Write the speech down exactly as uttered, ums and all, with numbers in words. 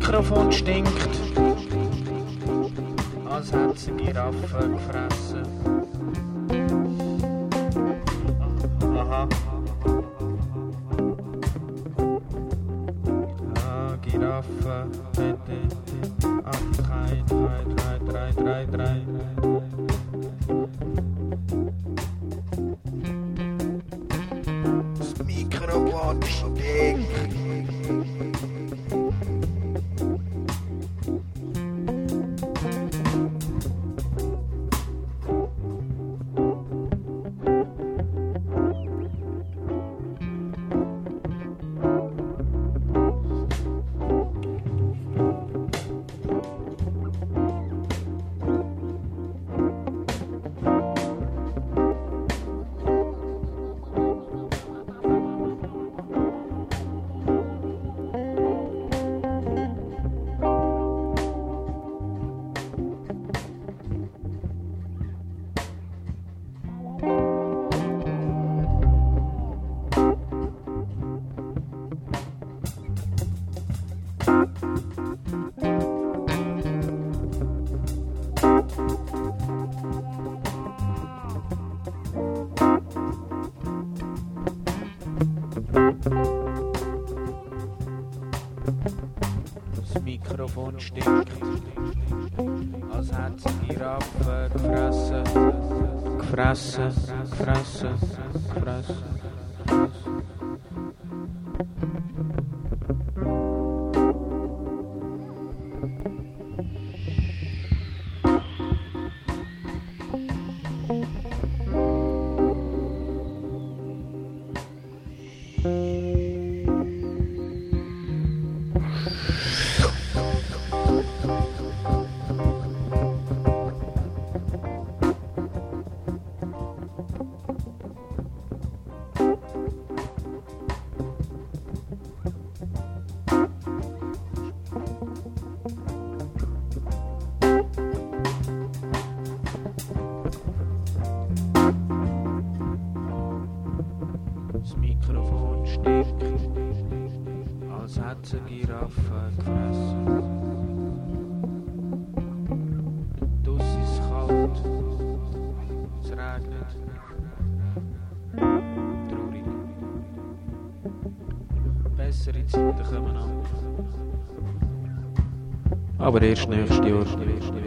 Mikrofon stinkt, als hätte sie Giraffe gefressen. Aha. Ah, Giraffe. acht, drei, drei, drei, drei, drei, drei. Das Mikrofon stinkt. Das Mikrofon stinkt, als hätte sie Giraffe gefressen, gefressen, gefressen, gefressen. Das Mikrofon stinkt, als hätte sie Giraffe gefressen. Draussen ist es kalt, es regnet. Traurig. Bessere Zeiten kommen an. Aber erst nächstes Jahr.